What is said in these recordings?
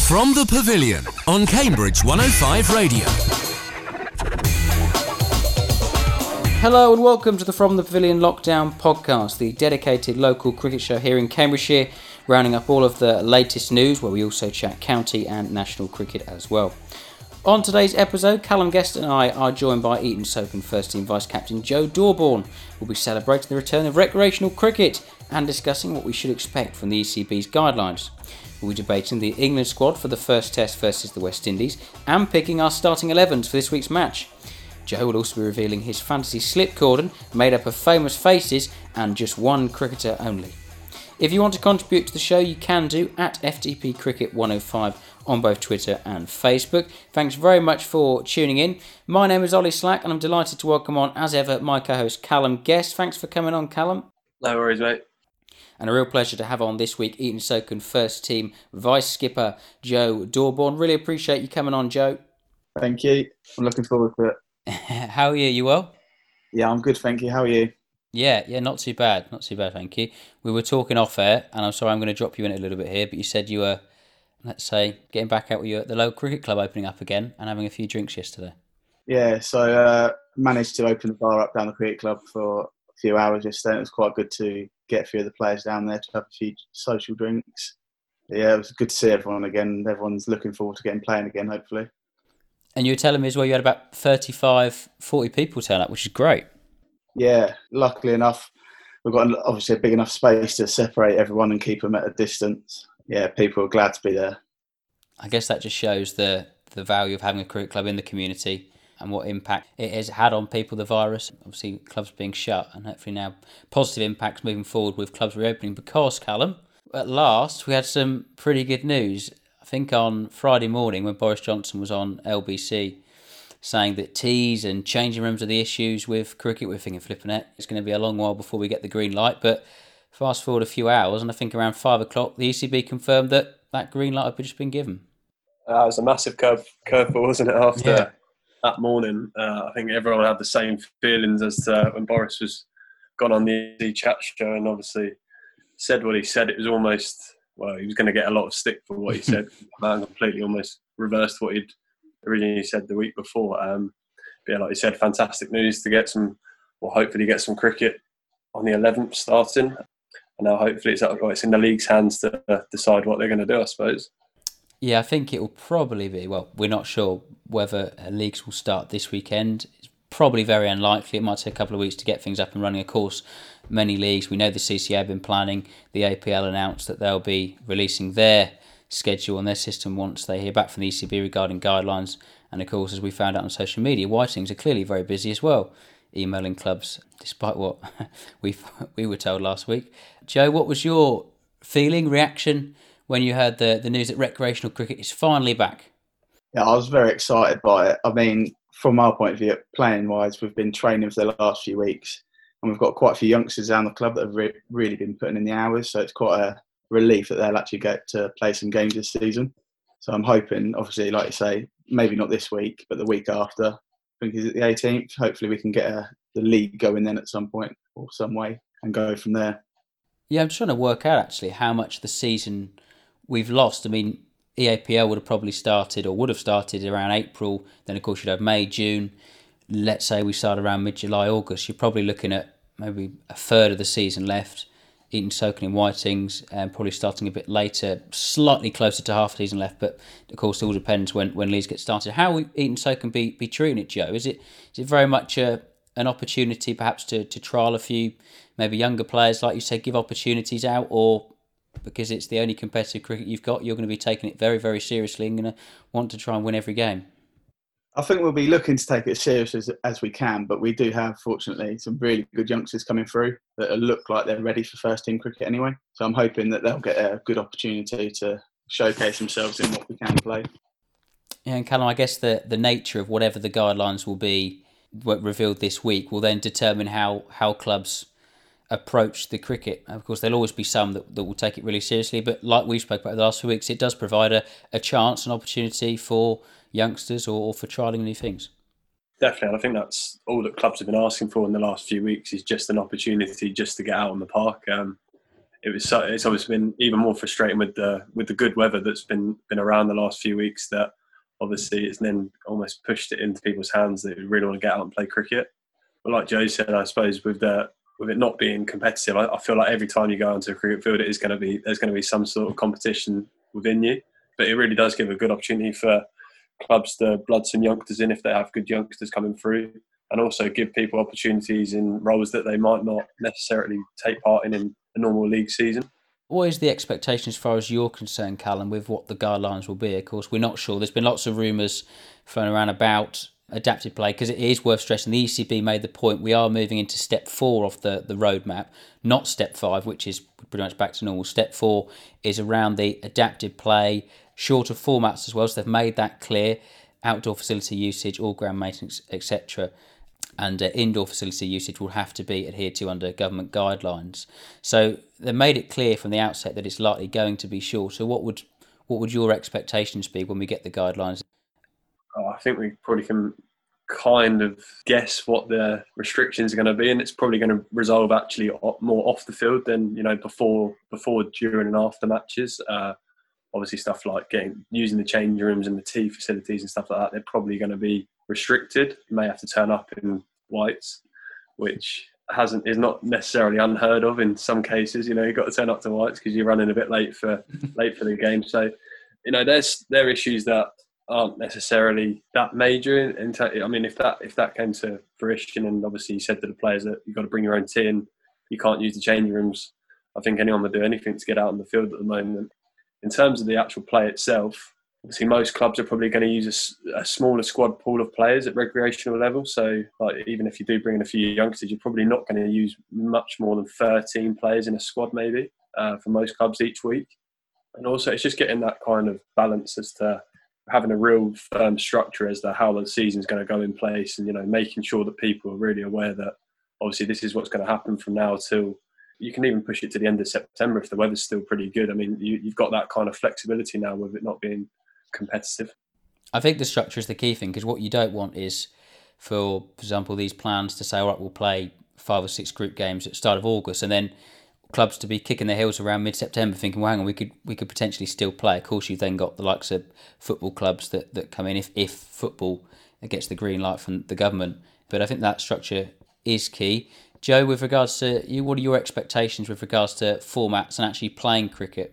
From the Pavilion on Cambridge 105 Radio. Hello and welcome to the From the Pavilion Lockdown podcast, the dedicated local cricket show here in Cambridgeshire, rounding up all of the latest news, where we also chat county and national cricket as well. On today's episode, Callum Guest and I are joined by Eton Soken first team vice captain Joe Dorborn. We'll be celebrating the return of recreational cricket and discussing what we should expect from the ECB's guidelines. We'll be debating the England squad for the first test versus the West Indies and picking our starting 11s for this week's match. Joe will also be revealing his fantasy slip cordon made up of famous faces and just one cricketer only. If you want to contribute to the show, you can do at FTP Cricket 105 on both Twitter and Facebook. Thanks very much for tuning in. My name is Ollie Slack and I'm delighted to welcome on, as ever, my co-host Callum Guest. Thanks for coming on, Callum. No worries, mate. And a real pleasure to have on this week Eton Soken first team vice skipper Joe Dorborn. Really appreciate you coming on, Joe. Thank you. I'm looking forward to it. How are you? You well? Yeah, I'm good, thank you. How are you? Yeah, not too bad. Not too bad, thank you. We were talking off air, and I'm sorry I'm going to drop you in it a little bit here, but you said you were, let's say, getting back out with you at the local cricket club opening up again and having a few drinks yesterday. Yeah, so managed to open the bar up down the cricket club for a few hours yesterday. It was quite good to get a few of the players down there to have a few social drinks. Yeah, it was good to see everyone again. Everyone's looking forward to getting playing again, hopefully. And you were telling me as well you had about 35, 40 people turn up, which is great. Yeah, luckily enough, we've got obviously a big enough space to separate everyone and keep them at a distance. Yeah, people are glad to be there. I guess that just shows the value of having a cricket club in the community and what impact it has had on people, the virus. Obviously, clubs being shut and hopefully now positive impacts moving forward with clubs reopening. Because, Callum, at last we had some pretty good news. I think on Friday morning when Boris Johnson was on LBC saying that teas and changing rooms are the issues with cricket, we're thinking flipping it. It's going to be a long while before we get the green light. But fast forward a few hours and I think around 5 o'clock, the ECB confirmed that green light had just been given. It was a massive curveball, wasn't it, after that morning? I think everyone had the same feelings as when Boris was gone on the EC chat show and obviously said what he said. It was almost, well, he was going to get a lot of stick for what he said. Man completely almost reversed what he'd originally said the week before. But yeah, like you said, fantastic news to get some, or hopefully get some cricket on the 11th starting. And now hopefully it's in the league's hands to decide what they're going to do, I suppose. Yeah, I think it will probably be, well, we're not sure whether leagues will start this weekend. It's probably very unlikely. It might take a couple of weeks to get things up and running. Of course, many leagues, we know the CCA have been planning. The APL announced that they'll be releasing their schedule and their system once they hear back from the ECB regarding guidelines. And of course, as we found out on social media, Whitings are clearly very busy as well, emailing clubs, despite what we were told last week. Joe, what was your feeling, reaction when you heard the news that recreational cricket is finally back? Yeah, I was very excited by it. I mean, from our point of view, playing-wise, we've been training for the last few weeks and we've got quite a few youngsters down the club that have really been putting in the hours, so it's quite a relief that they'll actually get to play some games this season. So I'm hoping, obviously, like you say, maybe not this week, but the week after. I think is it the 18th? Hopefully we can get the league going then at some point or some way and go from there. Yeah, I'm trying to work out actually how much of the season we've lost. I mean, EAPL would have started around April. Then, of course, you'd have May, June. Let's say we start around mid-July, August. You're probably looking at maybe a third of the season left. Eton Soken in Whitings, probably starting a bit later, slightly closer to half the season left. But, of course, it all depends when leagues get started. How will Eton Soken be treating it, Joe? Is it very much an opportunity perhaps to trial a few maybe younger players, like you said, give opportunities out, or because it's the only competitive cricket you've got, you're going to be taking it very, very seriously and going to want to try and win every game? I think we'll be looking to take it as serious as we can, but we do have, fortunately, some really good youngsters coming through that look like they're ready for first team cricket anyway. So I'm hoping that they'll get a good opportunity to showcase themselves in what we can play. Yeah, and Callum, I guess the nature of whatever the guidelines will be revealed this week will then determine how clubs approach the cricket. Of course, there'll always be some that will take it really seriously, but like we spoke about the last few weeks, it does provide a chance, an opportunity for youngsters or for trialling new things. Definitely, and I think that's all that clubs have been asking for in the last few weeks, is just an opportunity just to get out on the park. it's obviously been even more frustrating with the good weather that's been around the last few weeks, that obviously it's then almost pushed it into people's hands that really want to get out and play cricket. But like Joe said, I suppose with it not being competitive, I feel like every time you go onto a cricket field, there's going to be some sort of competition within you. But it really does give a good opportunity for clubs to blood some youngsters in if they have good youngsters coming through, and also give people opportunities in roles that they might not necessarily take part in a normal league season. What is the expectation as far as you're concerned, Callum, with what the guidelines will be? Of course, we're not sure. There's been lots of rumours flown around about adapted play, because it is worth stressing the ECB made the point we are moving into step 4 of the roadmap, not step 5, which is pretty much back to normal. Step 4 is around the adapted play, shorter formats as well, so they've made that clear. Outdoor facility usage, all ground maintenance, etc. And indoor facility usage will have to be adhered to under government guidelines. So they made it clear from the outset that it's likely going to be shorter. What would your expectations be when we get the guidelines? I think we probably can kind of guess what the restrictions are going to be, and it's probably going to resolve actually more off the field than before, during and after matches. Obviously, stuff like using the change rooms and the tea facilities and stuff like that, they're probably going to be restricted. You may have to turn up in whites, which is not necessarily unheard of in some cases. You've got to turn up to whites because you're running a bit late for the game. So, there are issues that aren't necessarily that major. If that came to fruition, and obviously you said to the players that you've got to bring your own tea and you can't use the changing rooms, I think anyone would do anything to get out on the field at the moment. In terms of the actual play itself, obviously most clubs are probably going to use a smaller squad pool of players at recreational level. So even if you do bring in a few youngsters, you're probably not going to use much more than 13 players in a squad maybe for most clubs each week. And also it's just getting that kind of balance as to having a real firm structure as to how the season's going to go in place, and making sure that people are really aware that obviously this is what's going to happen from now till you can even push it to the end of September if the weather's still pretty good. I mean, you've got that kind of flexibility now with it not being competitive. I think the structure is the key thing, because what you don't want is, for example, these plans to say, all right, we'll play 5 or 6 group games at the start of August, and then clubs to be kicking their heels around mid-September thinking, well, hang on, we could potentially still play. Of course, you've then got the likes of football clubs that come in if football gets the green light from the government. But I think that structure is key. Joe, with regards to you, what are your expectations with regards to formats and actually playing cricket?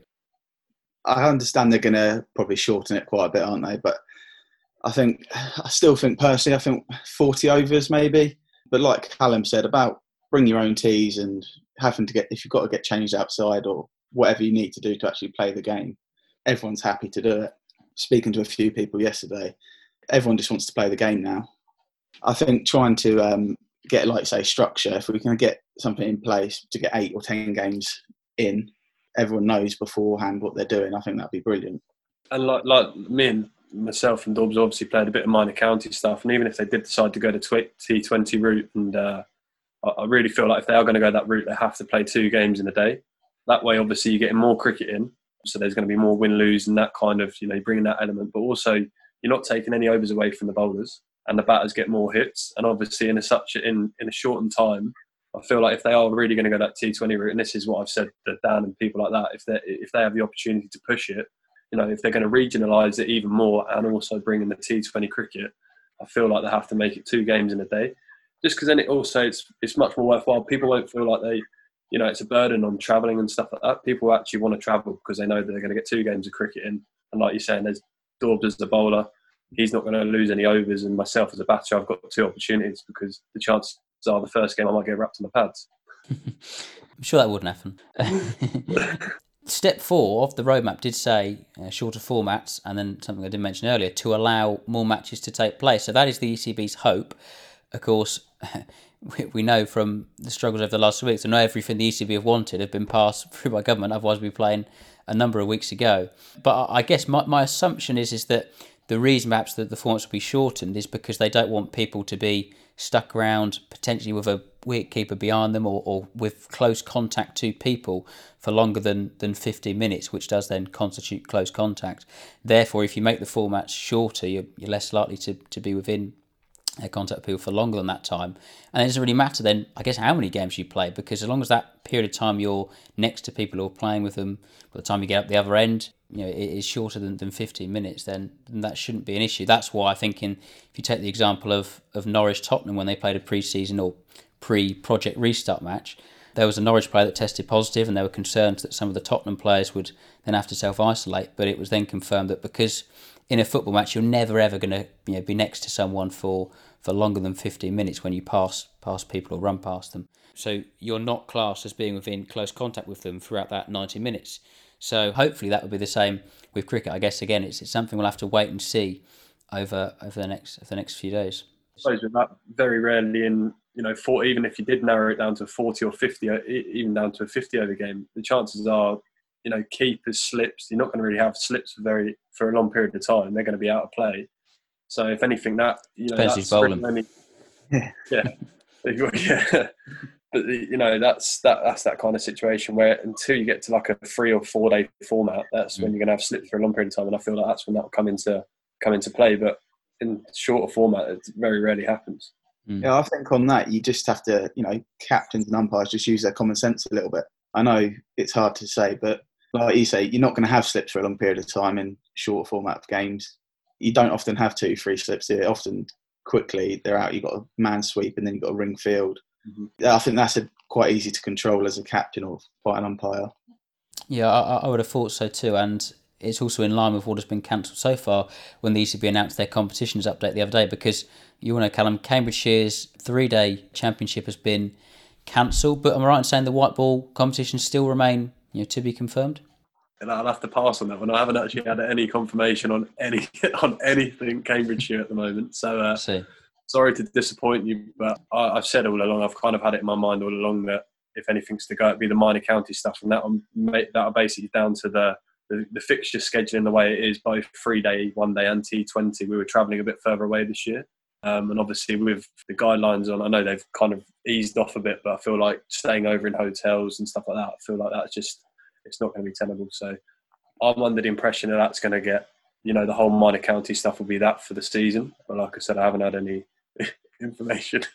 I understand they're going to probably shorten it quite a bit, aren't they? But I still think personally, 40 overs maybe. But like Callum said about bring your own teas and having to if you've got to get changed outside or whatever you need to do to actually play the game, everyone's happy to do it. Speaking to a few people yesterday, everyone just wants to play the game now. I think trying to get, like say, structure, if we can get something in place to get 8 or 10 games in, everyone knows beforehand what they're doing, I think that'd be brilliant. And like me and myself and Dobbs obviously played a bit of minor county stuff, and even if they did decide to go the T20 route, and I really feel like if they are going to go that route, they have to play 2 games in a day. That way, obviously, you're getting more cricket in, so there's going to be more win-lose and that kind of, bringing that element. But also, you're not taking any overs away from the bowlers, and the batters get more hits. And obviously, in a shortened time, I feel like if they are really going to go that T20 route, and this is what I've said to Dan and people like that, if they have the opportunity to push it, if they're going to regionalise it even more and also bring in the T20 cricket, I feel like they have to make it 2 games in a day. Just because then it's much more worthwhile. People won't feel like it's a burden on travelling and stuff like that. People actually want to travel because they know that they're going to get 2 games of cricket in. And like you're saying, there's Dorbs as a bowler. He's not going to lose any overs. And myself as a batter, I've got 2 opportunities because the chances are the first game I might get wrapped in the pads. I'm sure that wouldn't happen. Step 4 of the roadmap did say shorter formats, and then something I did mention earlier, to allow more matches to take place. So that is the ECB's hope. Of course, we know from the struggles over the last 2 weeks, and not everything the ECB have wanted have been passed through by government, otherwise we'd be playing a number of weeks ago. But I guess my assumption is that the reason perhaps that the formats will be shortened is because they don't want people to be stuck around potentially with a wicketkeeper behind them or with close contact to people for longer than 15 minutes, which does then constitute close contact. Therefore, if you make the formats shorter, you're less likely to be within contact with people for longer than that time. And it doesn't really matter then, I guess, how many games you play, because as long as that period of time you're next to people who are playing with them, by the time you get up the other end, it is shorter than 15 minutes, then that shouldn't be an issue. That's why I think if you take the example of Norwich Tottenham when they played a pre-season or pre-project restart match, there was a Norwich player that tested positive, and there were concerns that some of the Tottenham players would then have to self-isolate, but it was then confirmed that because in a football match you're never ever going to be next to someone for longer than 15 minutes when you pass people or run past them. So you're not classed as being within close contact with them throughout that 90 minutes. So hopefully that will be the same with cricket. I guess, again, it's something we'll have to wait and see over the next few days. I suppose with that, very rarely in, 40, even if you did narrow it down to 40 or 50, even down to a 50 over game, the chances are, keepers, slips, you're not going to really have slips for a long period of time. They're going to be out of play. So if anything, that depends who's bowling. Yeah. Yeah. But that's that kind of situation where until you get to like a 3 or 4 day format, that's when you're going to have slips for a long period of time, and I feel like that's when that will come into play. But in shorter format, it very rarely happens. Yeah, I think on that you just have to, captains and umpires just use their common sense a little bit. I know it's hard to say, but like you say, you're not going to have slips for a long period of time in shorter format of games. You don't often have 2-3 slips here. Often quickly they're out. You've got a man sweep and then you've got a ring field. Mm-hmm. I think that's quite easy to control as a captain or by an umpire. Yeah, I would have thought so too, and it's also in line with what has been cancelled so far when the ECB announced their competitions update the other day, because you know, Callum, Cambridgeshire's 3-day championship has been cancelled, but am I right in saying the white ball competitions still remain to be confirmed? And I'll have to pass on that one. I haven't actually had any confirmation on anything Cambridgeshire at the moment. So sorry to disappoint you, but I've said all along, I've kind of had it in my mind all along that if anything's to go, it'd be the minor county stuff, and that'll basically down to the fixture scheduling the way it is, both 3-day, 1-day and T20. We were travelling a bit further away this year. And obviously with the guidelines on, I know they've kind of eased off a bit, but I feel like staying over in hotels and stuff like that, I feel like that's just, it's not going to be tenable. So I'm under the impression that that's going to get, the whole minor county stuff will be that for the season. But like I said, I haven't had any information.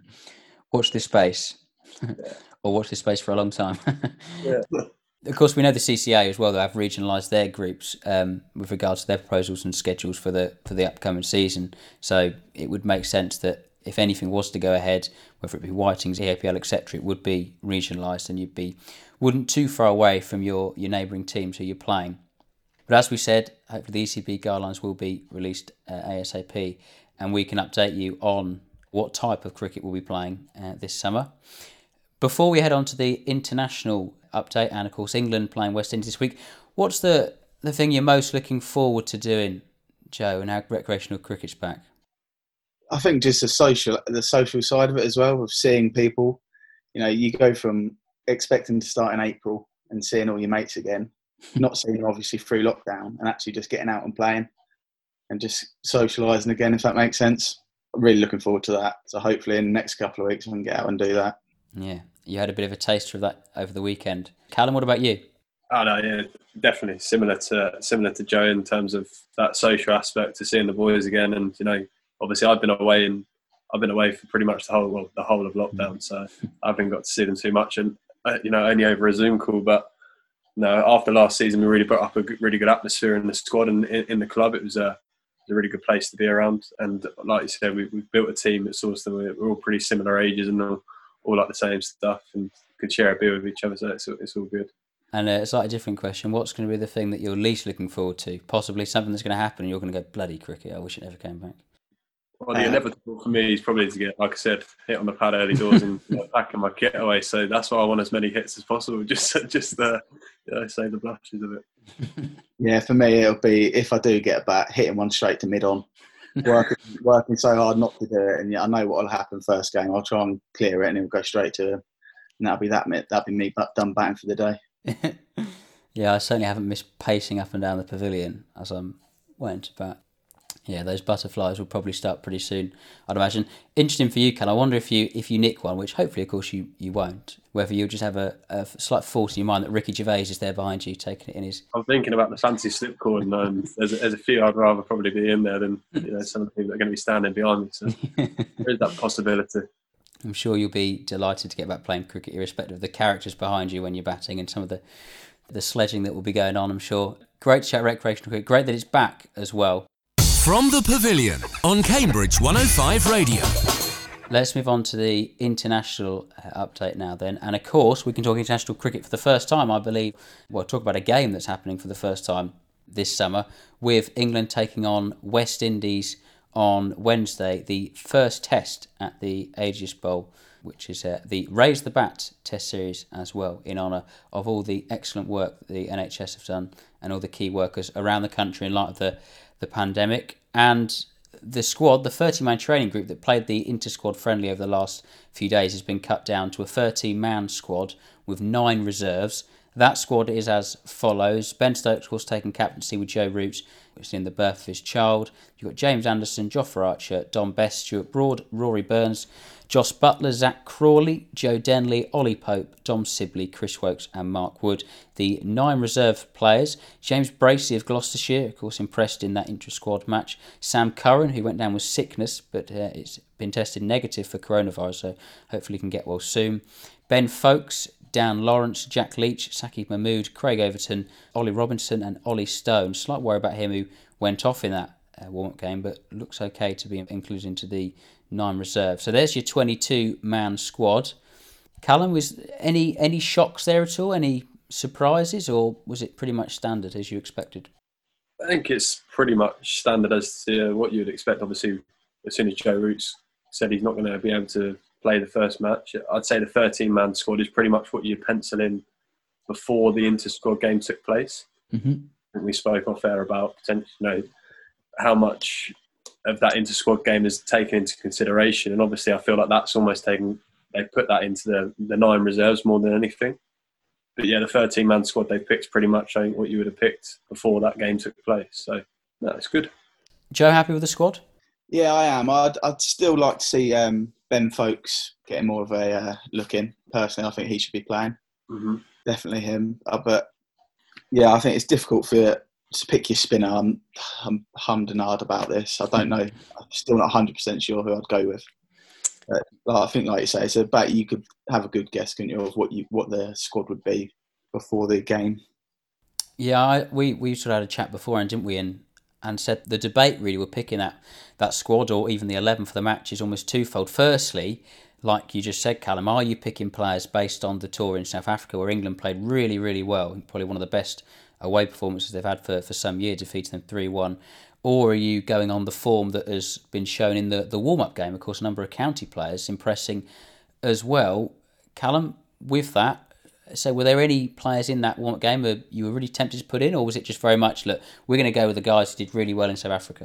Watch this space. Yeah. Or watch this space for a long time. Yeah. Of course, we know the CCA as well, that have regionalised their groups with regards to their proposals and schedules for the upcoming season. So it would make sense that if anything was to go ahead, whether it be Whiting's, EAPL, etc., it would be regionalised, and wouldn't too far away from your neighbouring teams who you're playing. But as we said, hopefully the ECB guidelines will be released ASAP, and we can update you on what type of cricket we'll be playing this summer. Before we head on to the international update, and of course England playing West Indies this week, what's the thing you're most looking forward to doing, Joe, and how recreational cricket's back? I think just the social side of it as well, of seeing people. You go from expecting to start in April and seeing all your mates again, not seeing them obviously through lockdown, and actually just getting out and playing and just socialising again, if that makes sense. I'm really looking forward to that. So hopefully in the next couple of weeks I can get out and do that. Yeah, you had a bit of a taster of that over the weekend. Callum, what about you? Oh no, yeah, definitely similar to Joe in terms of that social aspect, to seeing the boys again. And obviously I've been away for pretty much the whole of lockdown, so I haven't got to see them too much, and only over a Zoom call. But after last season, we really put up a really good atmosphere in the squad and in the club. It was a really good place to be around, and like you said, we've built a team that's sort of, we're all pretty similar ages and all like the same stuff, and could share a beer with each other, so it's all good. And a slightly different question, what's going to be the thing that you're least looking forward to? Possibly something that's going to happen and you're going to go, bloody cricket, I wish it never came back. Well, the inevitable for me is probably to get, like I said, hit on the pad early doors and packing my kit away. So that's why I want as many hits as possible, just save the blushes of it. Yeah, for me it'll be, if I do get a bat, hitting one straight to mid-on. Working so hard not to do it, and I know what will happen first game. I'll try and clear it and it'll go straight to him. And that'll be me done batting for the day. Yeah, I certainly haven't missed pacing up and down the pavilion as I'm waiting to bat. Yeah, those butterflies will probably start pretty soon, I'd imagine. Interesting for you, Cal. I wonder if you nick one, which hopefully, of course, you won't, whether you'll just have a slight thought in your mind that Ricky Gervais is there behind you, taking it in his... I'm thinking about the fancy slip cord, and there's a few I'd rather probably be in there than some of the people that are going to be standing behind me. So there is that possibility. I'm sure you'll be delighted to get back playing cricket, irrespective of the characters behind you when you're batting and some of the sledging that will be going on, I'm sure. Great to chat recreational cricket. Great that it's back as well. From the Pavilion on Cambridge 105 Radio. Let's move on to the international update now then. And of course, we can talk international cricket for the first time, I believe. Well, talk about a game that's happening for the first time this summer, with England taking on West Indies on Wednesday, the first test at the Ageas Bowl, which is the Raise the Bat test series as well, in honour of all the excellent work that the NHS have done and all the key workers around the country in light of the pandemic. And the squad, the 30-man training group that played the inter-squad friendly over the last few days, has been cut down to a 13-man squad with 9 reserves. That squad is as follows. Ben Stokes, of course, taking captaincy with Joe Root, which is in the birth of his child. You've got James Anderson, Jofra Archer, Dom Best, Stuart Broad, Rory Burns, Joss Butler, Zach Crawley, Joe Denley, Ollie Pope, Dom Sibley, Chris Wokes and Mark Wood. The 9 reserve players: James Bracey of Gloucestershire, of course, impressed in that intra-squad match. Sam Curran, who went down with sickness, but it's been tested negative for coronavirus, so hopefully he can get well soon. Ben Foakes, Dan Lawrence, Jack Leach, Saqib Mahmood, Craig Overton, Ollie Robinson and Ollie Stone. Slight worry about him, who went off in that warm-up game, but looks okay to be included into the 9 reserves. So there's your 22-man squad. Callum, was any shocks there at all? Any surprises, or was it pretty much standard as you expected? I think it's pretty much standard as to what you'd expect. Obviously, as soon as Joe Root said he's not going to be able to play the first match, I'd say the 13-man squad is pretty much what you pencil in before the inter-squad game took place. Mm-hmm. I think we spoke off air about potentially, how much of that inter-squad game is taken into consideration, and obviously I feel like that's almost taken. They put that into the 9 reserves more than anything. But yeah, the 13-man squad they picked pretty much, I think, what you would have picked before that game took place. So no, it's good. Joe, happy with the squad? Yeah, I am. I'd still like to see Ben Foakes getting more of a look in. Personally, I think he should be playing. Mm-hmm. Definitely him. But yeah, I think it's difficult to pick your spinner. I'm hummed and hard about this. I don't know. I'm still not 100% sure who I'd go with. But I think, like you say, it's about, you could have a good guess, couldn't you, of what the squad would be before the game. Yeah, we sort of had a chat before, didn't we? And said the debate really we're picking that squad or even the 11 for the match is almost twofold. Firstly, like you just said, Callum, are you picking players based on the tour in South Africa where England played really, really well, probably one of the best away performances they've had for some years, defeating them 3-1, or are you going on the form that has been shown in the warm-up game? Of course, a number of county players impressing as well. Callum, with that, so were there any players in that warm-up game that you were really tempted to put in, or was it just very much, look, we're going to go with the guys who did really well in South Africa?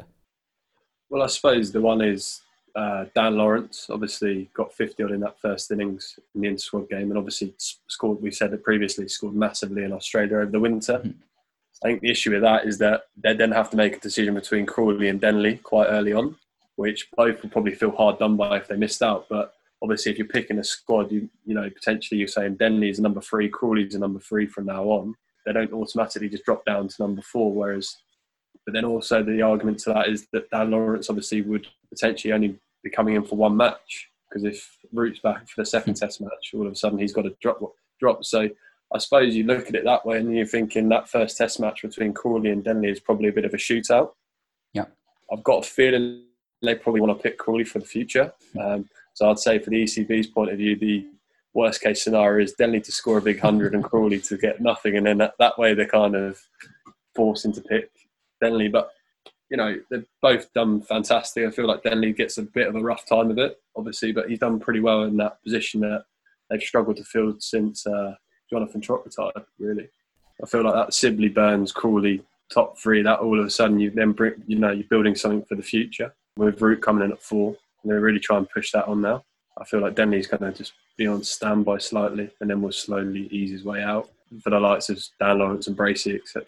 Well, I suppose the one is Dan Lawrence. Obviously got 50 odd in that first innings in the inter-squad game, and obviously scored, we said it previously, scored massively in Australia over the winter. Mm-hmm. I think the issue with that is that they then have to make a decision between Crawley and Denley quite early on, which both will probably feel hard done by if they missed out. But obviously, if you're picking a squad, you know, potentially you're saying Denley is a number 3, Crawley's a number 3 from now on. They don't automatically just drop down to number 4. But then also the argument to that is that Dan Lawrence obviously would potentially only be coming in for one match, because if Root's back for the second test match, all of a sudden he's got to drop. So I suppose you look at it that way and you're thinking that first test match between Crawley and Denley is probably a bit of a shootout. Yeah, I've got a feeling they probably want to pick Crawley for the future. So I'd say for the ECB's point of view, the worst case scenario is Denley to score a big 100 and Crawley to get nothing. And then that way they're kind of forcing to pick Denley. But, you know, they've both done fantastic. I feel like Denley gets a bit of a rough time of it, obviously, but he's done pretty well in that position that they've struggled to fill since Jonathan Trott retired, really. I feel like that Sibley, Burns, Crawley, top 3, that all of a sudden you then bring, you know, you're building something for the future. With Root coming in at 4, and they really try and push that on now. I feel like Denley's going to just be on standby slightly, and then will slowly ease his way out for the likes of Dan Lawrence and Bracey, etc.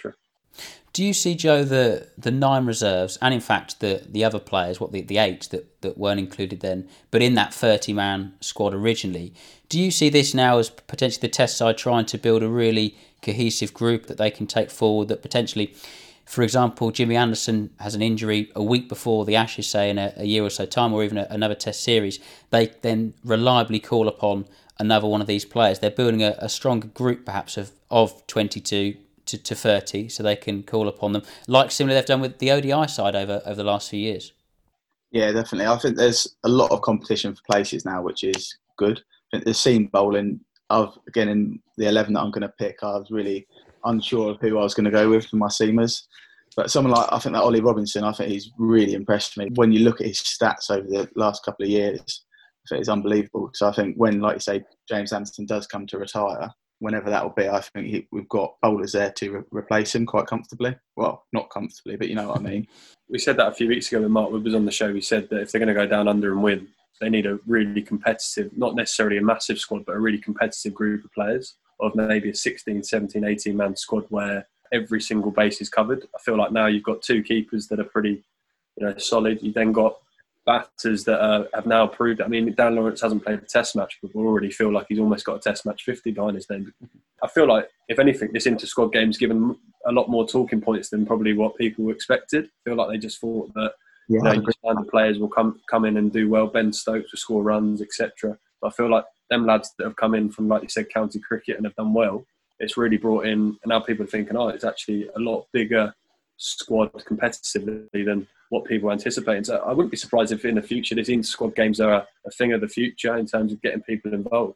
Do you see, Joe, the 9 reserves, and in fact the other players, the 8 that weren't included then, but in that 30-man squad originally, do you see this now as potentially the test side trying to build a really cohesive group that they can take forward, that potentially, for example, Jimmy Anderson has an injury a week before the Ashes, say in a year or so time, or even another test series, they then reliably call upon another one of these players. They're building a stronger group perhaps of 22 to 30, so they can call upon them, like similarly they've done with the ODI side over the last few years. Yeah, definitely. I think there's a lot of competition for places now, which is good. I think the seam bowling, again, in the 11 that I'm going to pick, I was really unsure of who I was going to go with for my seamers. But someone like, I think that Ollie Robinson, I think he's really impressed me. When you look at his stats over the last couple of years, I think it's unbelievable. So I think when, like you say, James Anderson does come to retire, whenever that will be, I think we've got bowlers there to replace him quite comfortably. Well, not comfortably, but you know what I mean. We said that a few weeks ago when Mark Wood was on the show. We said that if they're going to go down under and win, they need a really competitive, not necessarily a massive squad, but a really competitive group of players, of maybe a 16, 17, 18-man squad where every single base is covered. I feel like now you've got 2 keepers that are pretty solid. You've then got batters that have now proved. I mean, Dan Lawrence hasn't played a test match, but we already feel like he's almost got a test match 50 behind his name. I feel like, if anything, this inter-squad game's given a lot more talking points than probably what people expected. I feel like they just thought that you just find the players will come in and do well. Ben Stokes will score runs, etc. But I feel like them lads that have come in from, like you said, county cricket and have done well, it's really brought in, and now people are thinking, it's actually a lot bigger squad competitively than what people anticipate. So I wouldn't be surprised if in the future these inter-squad games are a thing of the future in terms of getting people involved.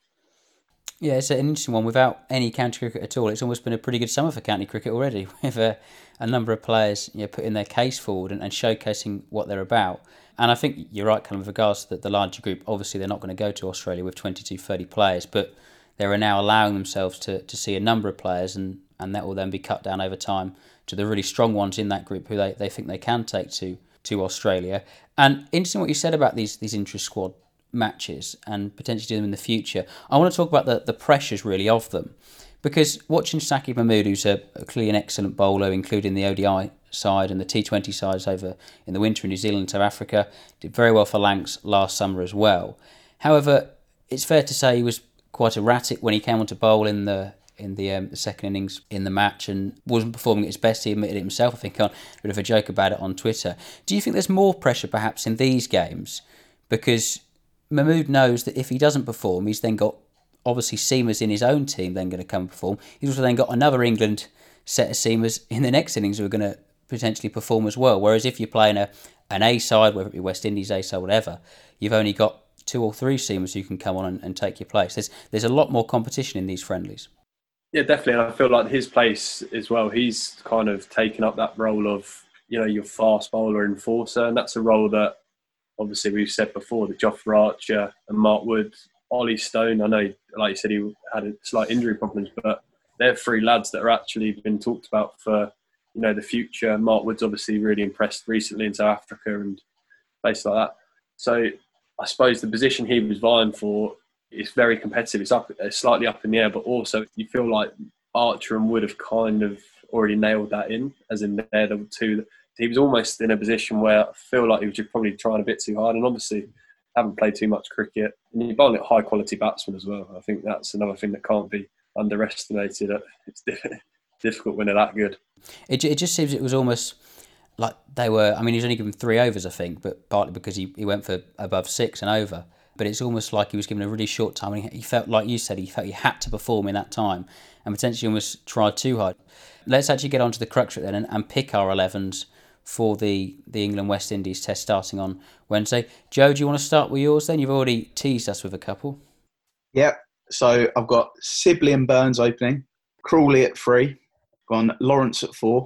Yeah, it's an interesting one. Without any county cricket at all, it's almost been a pretty good summer for county cricket already, with a number of players putting their case forward and showcasing what they're about. And I think you're right, kind of, with regards to the larger group. Obviously, they're not going to go to Australia with 22, 30 players, but they are now allowing themselves to see a number of players, and that will then be cut down over time to the really strong ones in that group who they think they can take to Australia. And interesting what you said about these intra-squad matches and potentially do them in the future. I want to talk about the pressures really of them, because watching Saqib Mahmood, who's clearly an excellent bowler, including the ODI side and the T20 sides over in the winter in New Zealand and South Africa, did very well for Lancs last summer as well. However, it's fair to say he was quite erratic when he came on to bowl in the second innings in the match and wasn't performing at his best. He admitted it himself, I think, on a bit of a joke about it on Twitter. Do you think there's more pressure perhaps in these games? Because Mahmood knows that if he doesn't perform, he's then got obviously seamers in his own team then going to come and perform. He's also then got another England set of seamers in the next innings who are going to potentially perform as well. Whereas if you're playing an A side, whether it be West Indies A side, whatever, you've only got 2 or 3 seamers who can come on and take your place. There's a lot more competition in these friendlies. Yeah, definitely. And I feel like his place as well, he's kind of taken up that role of, your fast bowler enforcer. And that's a role that, obviously, we've said before, that Jofra Archer and Mark Wood, Ollie Stone, I know, like you said, he had a slight injury problems, but they're 3 lads that are actually been talked about for, the future. Mark Wood's obviously really impressed recently in South Africa and places like that. So I suppose the position he was vying for is very competitive. It's slightly up in the air, but also you feel like Archer and Wood have kind of already nailed that in, as in they're the 2. He was almost in a position where I feel like he was just probably trying a bit too hard, and obviously haven't played too much cricket. And you're bowling at high quality batsmen as well. I think that's another thing that can't be underestimated. It's difficult when they're that good. It just seems it was almost like they were. I mean, he was only given 3 overs, I think, but partly because he went for above 6 and over. But it's almost like he was given a really short time, and he felt, like you said, he felt he had to perform in that time and potentially almost tried too hard. Let's actually get on to the crux of it then and pick our 11s for the England-West Indies test starting on Wednesday. Joe, do you want to start with yours then? You've already teased us with a couple. Yep. So I've got Sibley and Burns opening, Crawley at 3, gone Lawrence at 4,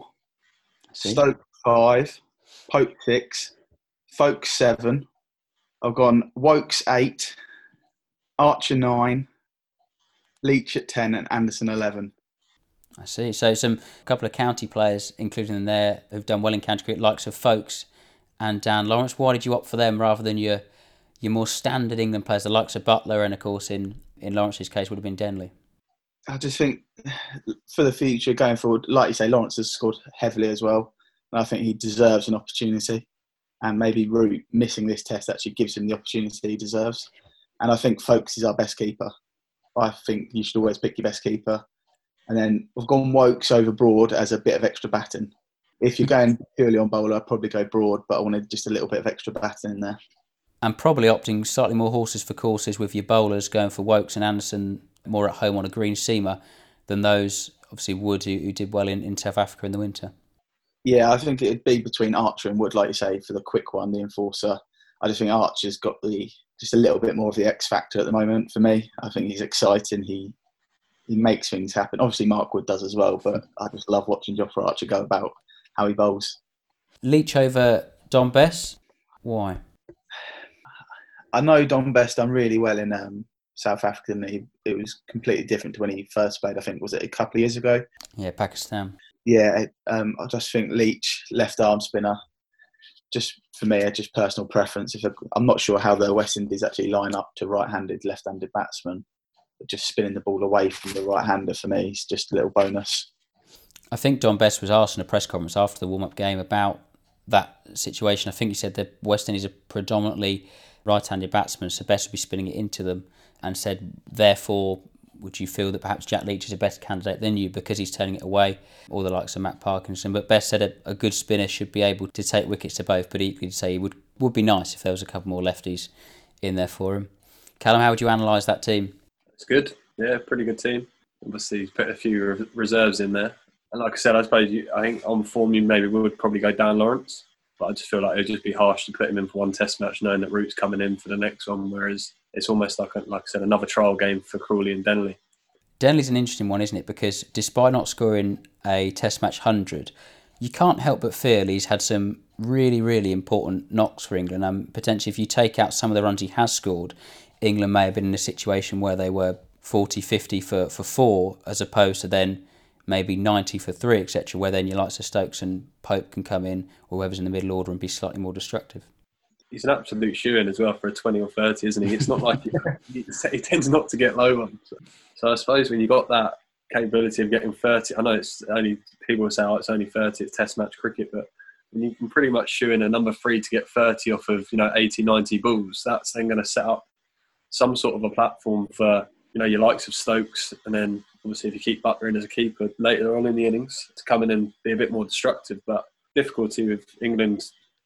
Stoke 5, Pope 6, Folkes 7. I've gone Wokes 8, Archer 9, Leach at 10 and Anderson 11. I see. So a couple of county players, including in there, who've done well in county cricket, likes of Folkes and Dan Lawrence. Why did you opt for them rather than your more standard England players, the likes of Butler, and of course in Lawrence's case would have been Denley? I just think for the future going forward, like you say, Lawrence has scored heavily as well. And I think he deserves an opportunity. And maybe Root missing this test actually gives him the opportunity he deserves. And I think Folkes is our best keeper. I think you should always pick your best keeper. And then we've gone Wokes over Broad as a bit of extra batting. If you're going purely on bowler, I'd probably go Broad, but I wanted just a little bit of extra batting in there. And probably opting slightly more horses for courses with your bowlers going for Wokes and Anderson more at home on a green seamer than those, obviously, Wood, who did well in South Africa in the winter. Yeah, I think it'd be between Archer and Wood, like you say, for the quick one, the enforcer. I just think Archer's got just a little bit more of the X factor at the moment for me. I think he's exciting. He makes things happen. Obviously, Mark Wood does as well, but I just love watching Jofra Archer go about how he bowls. Leach over Dom Bess? Why? I know Dom Bess done really well in South Africa, and it was completely different to when he first played. I think, was it a couple of years ago? Yeah, Pakistan. Yeah, I just think Leach, left arm spinner, just for me, just personal preference. I'm not sure how the West Indies actually line up to right-handed, left-handed batsmen. But just spinning the ball away from the right-hander for me is just a little bonus. I think Dom Bess was asked in a press conference after the warm-up game about that situation. I think he said that West Indies are predominantly right-handed batsmen, so Bess would be spinning it into them, and said, therefore, would you feel that perhaps Jack Leach is a better candidate than you because he's turning it away, or the likes of Matt Parkinson? But Bess said a good spinner should be able to take wickets to both, but equally say it would be nice if there was a couple more lefties in there for him. Callum, how would you analyse that team? It's good. Yeah, pretty good team. Obviously, he's put a few reserves in there. And like I said, I think on form you maybe would probably go Dan Lawrence. But I just feel like it would just be harsh to put him in for one test match knowing that Root's coming in for the next one, whereas it's almost like I said, another trial game for Crawley and Denley. Denley's an interesting one, isn't it? Because despite not scoring a test match 100, you can't help but feel he's had some really, really important knocks for England. Potentially, if you take out some of the runs he has scored, England may have been in a situation where they were 40, 50 for 4, as opposed to then maybe 90 for 3, etc., where then your likes of Stokes and Pope can come in, or whoever's in the middle order, and be slightly more destructive. He's an absolute shoe-in as well for a 20 or 30, isn't he? It's not like he tends not to get low ones. So I suppose when you got that capability of getting 30, I know it's only, people will say, oh, it's only 30, it's test match cricket, but when you can pretty much shoe in a number 3 to get 30 off of, 80, 90 balls, that's then going to set up some sort of a platform for, your likes of Stokes, and then obviously if you keep Buttler in as a keeper later on in the innings to come in and be a bit more destructive. But difficulty with England,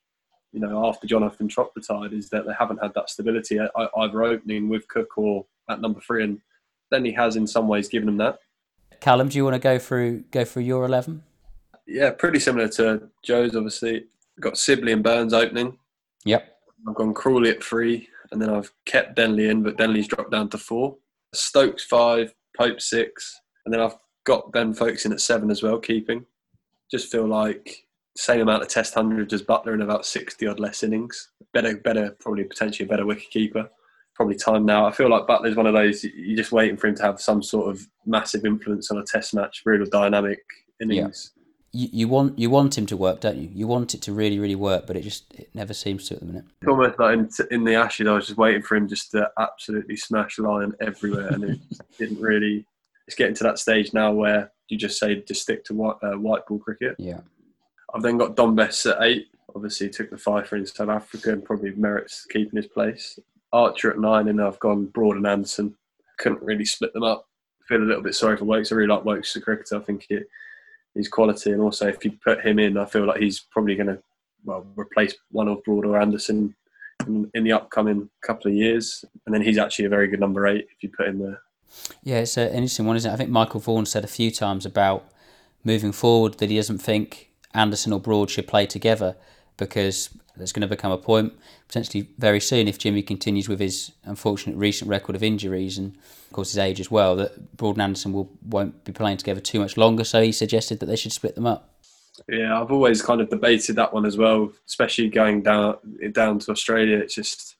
after Jonathan Trott retired, is that they haven't had that stability either opening with Cook or at number 3, and then he has in some ways given them that. Callum, do you want to go through your 11? Yeah, pretty similar to Joe's. Obviously, we've got Sibley and Burns opening. Yep. I've gone Crawley at 3, and then I've kept Denley in, but Denley's dropped down to 4. Stokes 5, Pope 6, and then I've got Ben Folkes in at 7 as well, keeping. Just feel like same amount of test hundreds as Buttler in about 60 odd less innings. Better, probably potentially a better wicket keeper. Probably time now. I feel like Butler's one of those, you're just waiting for him to have some sort of massive influence on a test match, real dynamic innings. Yeah. You want him to work, don't you? You want it to really, really work, but it never seems to at the minute. It's almost like in the Ashes, I was just waiting for him just to absolutely smash Lyon everywhere, and it didn't really. It's getting to that stage now where you just stick to white ball cricket. Yeah. I've then got Dom Bess at 8. Obviously, took the fifer in South Africa and probably merits keeping his place. Archer at 9, and I've gone Broad and Anderson. Couldn't really split them up. Feel a little bit sorry for Wokes. I really like Wokes as a cricketer. I think his quality, and also if you put him in, I feel like he's probably going to replace one of Broad or Anderson in the upcoming couple of years. And then he's actually a very good number 8 if you put him there. Yeah, it's an interesting one, isn't it? I think Michael Vaughan said a few times about moving forward that he doesn't think Anderson or Broad should play together, because there's going to become a point potentially very soon, if Jimmy continues with his unfortunate recent record of injuries and of course his age as well, that Broad and Anderson won't be playing together too much longer. So he suggested that they should split them up. Yeah, I've always kind of debated that one as well, especially going down to Australia. It's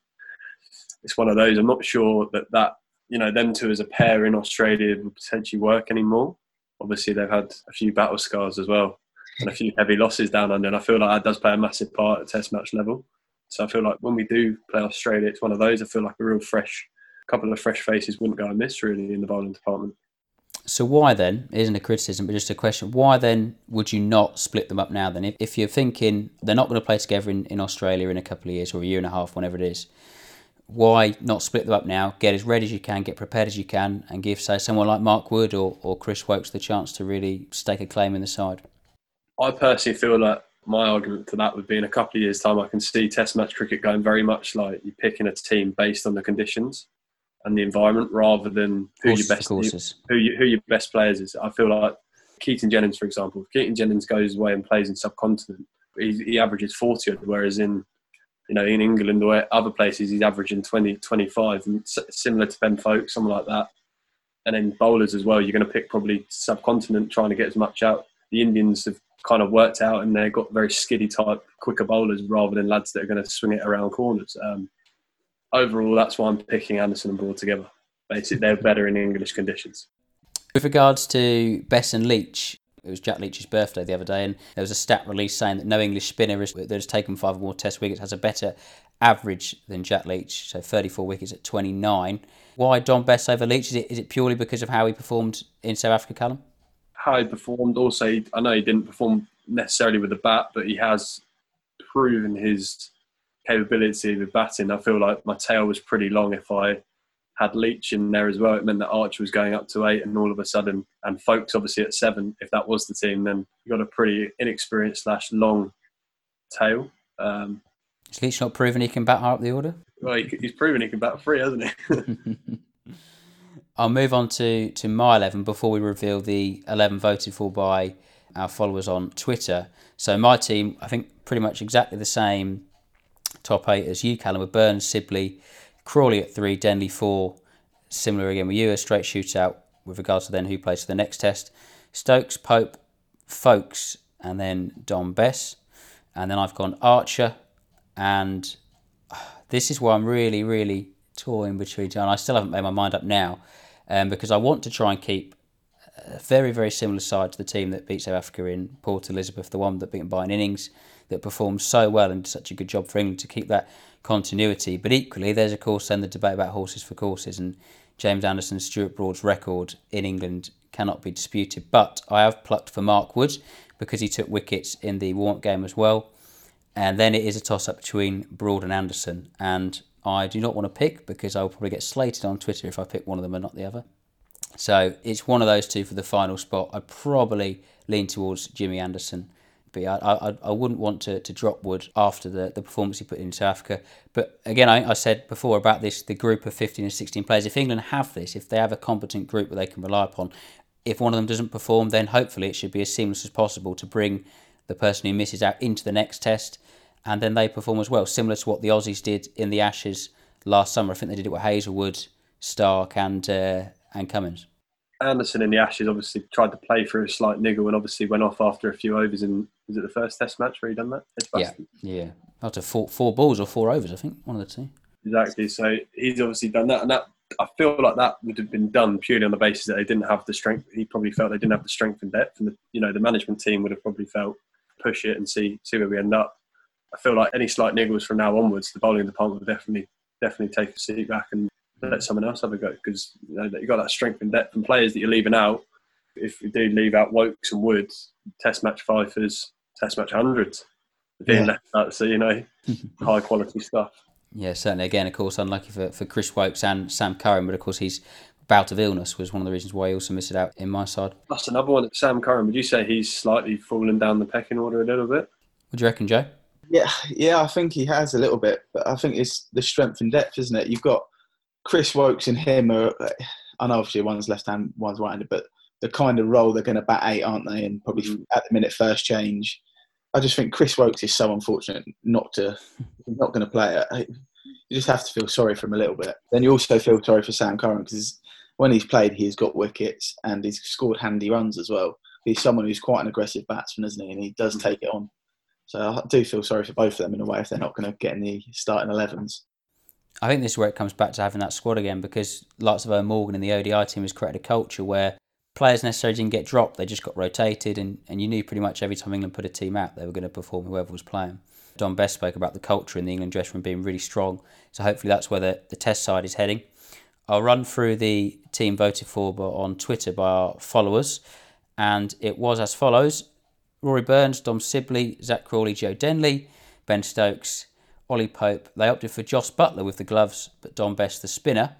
one of those. I'm not sure that them two as a pair in Australia would potentially work anymore. Obviously, they've had a few battle scars as well, and a few heavy losses down under, and I feel like that does play a massive part at test match level. So I feel like when we do play Australia, it's one of those. I feel like a couple of fresh faces wouldn't go amiss really in the bowling department. So why then, it isn't a criticism, but just a question, why then would you not split them up now then? If you're thinking they're not going to play together in Australia in a couple of years or a year and a half, whenever it is, why not split them up now, get as ready as you can, get prepared as you can, and give, say, someone like Mark Wood or Chris Woakes the chance to really stake a claim in the side? I personally feel like my argument to that would be in a couple of years' time, I can see Test match cricket going very much like you're picking a team based on the conditions and the environment rather than who your best players is. I feel like Keaton Jennings, for example, if Keaton Jennings goes away and plays in subcontinent, he averages 40, whereas in England or other places he's averaging 20, 25, and similar to Ben Foakes, something like that. And then bowlers as well, you're going to pick probably subcontinent, trying to get as much out. The Indians have kind of worked out and they've got very skiddy type, quicker bowlers rather than lads that are going to swing it around corners. Overall, that's why I'm picking Anderson and Broad together. Basically, they're better in English conditions. With regards to Bess and Leach, it was Jack Leach's birthday the other day, and there was a stat release saying that no English spinner that has taken 5 or more Test wickets has a better average than Jack Leach, so 34 wickets at 29. Why Dom Bess over Leach? Is it purely because of how he performed in South Africa, Callum? How he performed. Also, I know he didn't perform necessarily with the bat, but he has proven his capability with batting. I feel like my tail was pretty long if I had Leach in there as well. It meant that Archer was going up to 8 and all of a sudden, and Foakes obviously at 7, if that was the team, then you got a pretty inexperienced / long tail. Is Leach not proven he can bat high up the order? Well, he's proven he can bat 3, hasn't he? I'll move on to my 11 before we reveal the 11 voted for by our followers on Twitter. So my team, I think pretty much exactly the same top 8 as you, Callum, with Burns, Sibley, Crawley at 3, Denley 4. Similar again with you, a straight shootout with regards to then who plays for the next test. Stokes, Pope, Foakes, and then Dom Bess. And then I've gone Archer, and this is where I'm really, really toying between John. I still haven't made my mind up now, because I want to try and keep a very, very similar side to the team that beat South Africa in Port Elizabeth, the one that beat them by an innings, that performed so well and did such a good job for England to keep that continuity. But equally, there's of course then the debate about horses for courses, and James Anderson and Stuart Broad's record in England cannot be disputed. But I have plucked for Mark Wood because he took wickets in the warm-up game as well. And then it is a toss-up between Broad and Anderson. And I do not want to pick because I will probably get slated on Twitter if I pick one of them and not the other. So it's one of those two for the final spot. I'd probably lean towards Jimmy Anderson. But yeah, I wouldn't want to drop Wood after the performance he put in South Africa. But again, I said before about this, the group of 15 and 16 players. If England have this, if they have a competent group that they can rely upon, if one of them doesn't perform, then hopefully it should be as seamless as possible to bring the person who misses out into the next test, and then they perform as well, similar to what the Aussies did in the Ashes last summer. I think they did it with Hazelwood, Stark and Cummins. Anderson in the Ashes obviously tried to play through a slight niggle and obviously went off after a few overs in, was it the first test match where he done that? Yeah. After four balls or 4 overs, I think, one of the two. Exactly, so he's obviously done that, and that I feel like that would have been done purely on the basis that they didn't have the strength. He probably felt they didn't have the strength and depth, and the management team would have probably felt push it and see where we end up. I feel like any slight niggles from now onwards, the bowling department will definitely take a seat back and let someone else have a go, because you've got that strength and depth and players that you're leaving out. If you do leave out Woakes and Woods, test match fifers, test match hundreds being left out, so high quality stuff. Yeah, certainly. Again, of course, unlucky for Chris Woakes and Sam Curran, but of course his bout of illness was one of the reasons why he also missed it out in my side. That's another one. Sam Curran, would you say he's slightly fallen down the pecking order a little bit? What do you reckon, Joe? Yeah, I think he has a little bit, but I think it's the strength and depth, isn't it? You've got Chris Woakes and him I know obviously one's left-handed, one's right-handed, but the kind of role they're going to bat 8, aren't they? And probably at the minute first change. I just think Chris Woakes is so unfortunate not going to play it. You just have to feel sorry for him a little bit. Then you also feel sorry for Sam Curran because when he's played, he's got wickets and he's scored handy runs as well. He's someone who's quite an aggressive batsman, isn't he? And he does take it on. So I do feel sorry for both of them in a way if they're not going to get in the starting 11s. I think this is where it comes back to having that squad again, because lots of Owen Morgan in the ODI team has created a culture where players necessarily didn't get dropped, they just got rotated, and you knew pretty much every time England put a team out, they were going to perform whoever was playing. Don Best spoke about the culture in the England dressing room being really strong, so hopefully that's where the test side is heading. I'll run through the team voted for on Twitter by our followers, and it was as follows: Rory Burns, Dom Sibley, Zach Crawley, Joe Denley, Ben Stokes, Ollie Pope. They opted for Joss Butler with the gloves, but Don Best the spinner.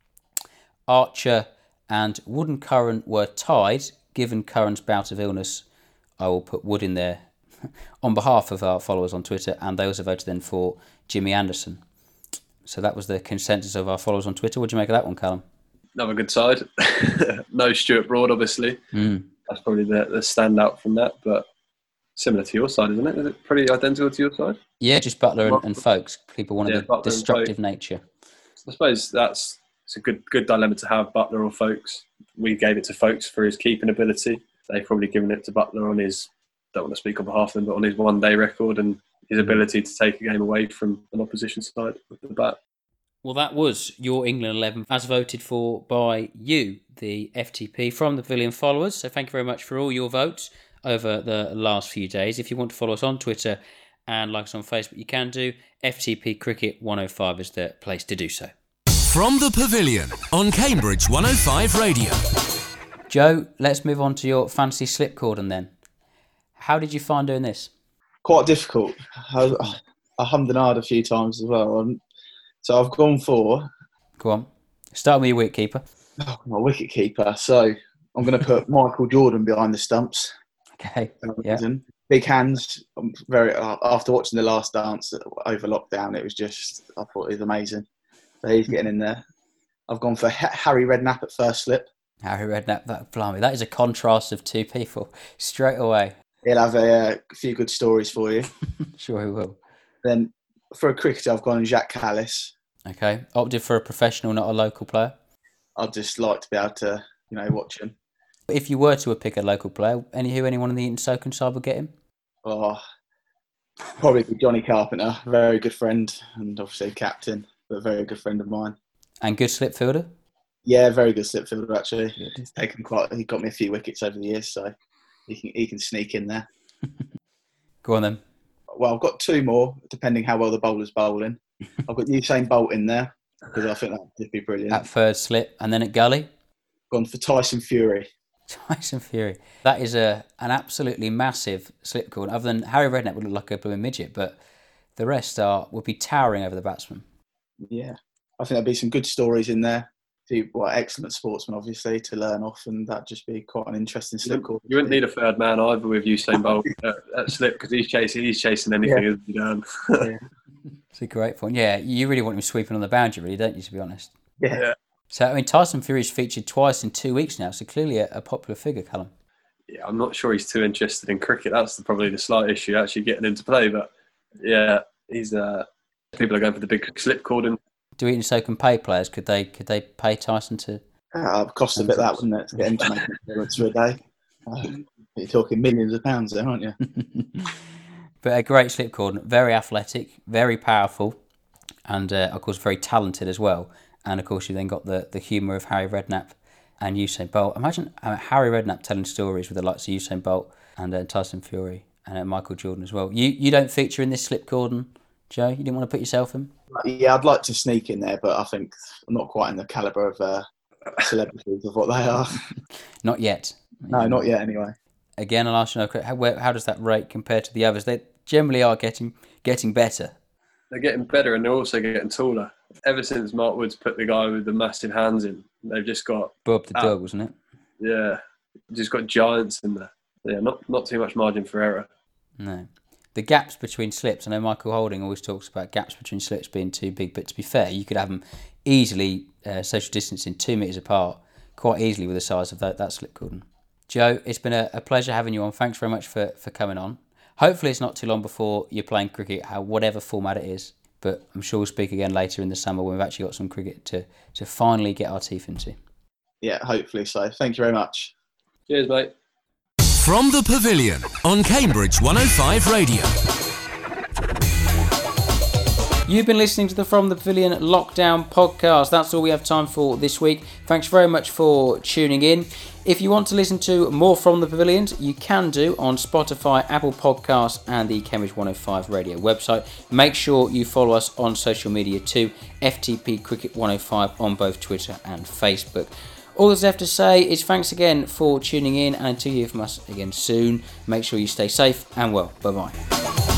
Archer and Wood and Curran were tied. Given Curran's bout of illness, I will put Wood in there on behalf of our followers on Twitter, and they also voted then for Jimmy Anderson. So that was the consensus of our followers on Twitter. What do you make of that one, Callum? Another good side. No Stuart Broad, obviously. That's probably the standout from that, but similar to your side, isn't it? Is it pretty identical to your side? Yeah, just Butler and Folkes. People wanted the destructive nature. I suppose it's a good dilemma to have, Butler or Folkes. We gave it to Folkes for his keeping ability. They've probably given it to Butler on his, don't want to speak on behalf of him, but on his one-day record and his ability to take a game away from an opposition side with the bat. Well, that was your England 11 as voted for by you, the FTP, from the Pavilion followers. So thank you very much for all your votes over the last few days. If you want to follow us on Twitter and like us on Facebook, you can do. FTP Cricket 105 is the place to do so. From the Pavilion on Cambridge 105 Radio. Joe, let's move on to your fancy slip cordon then. How did you find doing this? Quite difficult. I hummed and hawed a few times as well. So I've gone for... Go on. Start with your wicketkeeper. My wicketkeeper. So I'm going to put Michael Jordan behind the stumps. Okay. Yeah. Big hands. I'm after watching The Last Dance over lockdown, it was just... I thought it was amazing. So he's getting in there. I've gone for Harry Redknapp at first slip. Harry Redknapp, blimey. That is a contrast of two people straight away. He'll have a few good stories for you. Sure he will. Then for a cricketer, I've gone Jacques Kallis. Okay. Opted for a professional, not a local player? I'd just like to be able to, watch him. If you were to pick a local player, anyone in the Eton Soken side would get him? Oh, probably Johnny Carpenter. Very good friend and obviously captain, but a very good friend of mine. And good slip fielder? Yeah, very good slip fielder actually. He got me a few wickets over the years, so he can sneak in there. Go on then. Well, I've got two more, depending how well the bowler's bowling. I've got Usain Bolt in there, because I think that would be brilliant. At third slip, and then at gully? Gone for Tyson Fury. Tyson Fury. That is an absolutely massive slip cord. Other than Harry Redknapp would look like a blooming midget, but the rest would be towering over the batsman. Yeah. I think there'll be some good stories in there. Excellent sportsman, obviously, to learn off, and that'd just be quite an interesting slip cord. You wouldn't need a third man either with Usain Bolt at slip, because he's chasing anything, isn't he, Dan? Yeah. It's a great point. Yeah, you really want him sweeping on the boundary, really, don't you, to be honest? Yeah. So, Tyson Fury's featured twice in 2 weeks now, so clearly a popular figure, Callum. Yeah, I'm not sure he's too interested in cricket. That's probably the slight issue, actually getting into play. But, yeah, he's people are going for the big slip cordon. Do Eton Soken pay players? Could they pay Tyson to... cost a bit that, wouldn't it, to get him to make an appearance for a day? You're talking millions of pounds there, aren't you? But a great slip cordon, very athletic, very powerful, and of course very talented as well. And of course you then got the humour of Harry Redknapp and Usain Bolt. Imagine Harry Redknapp telling stories with the likes of Usain Bolt and Tyson Fury and Michael Jordan as well. You don't feature in this slip cordon, Joe? You didn't want to put yourself in? Yeah, I'd like to sneak in there, but I think I'm not quite in the calibre of celebrities of what they are. Not yet. No, not yet anyway. Again, I'll ask you, how does that rate compare to the others? They generally are getting better. They're getting better, and they're also getting taller. Ever since Mark Woods put the guy with the massive hands in, they've just got... Bob the dog, wasn't it? Yeah. Just got giants in there. Yeah, not too much margin for error. No. The gaps between slips, I know Michael Holding always talks about gaps between slips being too big, but to be fair, you could have them easily social distancing 2 metres apart, quite easily with the size of that slip cordon. Joe, it's been a pleasure having you on. Thanks very much for coming on. Hopefully it's not too long before you're playing cricket, whatever format it is, but I'm sure we'll speak again later in the summer when we've actually got some cricket to finally get our teeth into. Yeah, hopefully so. Thank you very much. Cheers, mate. From the Pavilion on Cambridge 105 Radio. You've been listening to the From the Pavilion Lockdown podcast. That's all we have time for this week. Thanks very much for tuning in. If you want to listen to more From the Pavilions, you can do on Spotify, Apple Podcasts and the Cambridge 105 Radio website. Make sure you follow us on social media too, FTP Cricket 105 on both Twitter and Facebook. All that's left to say is thanks again for tuning in, and until you hear from us again soon, make sure you stay safe and well. Bye-bye.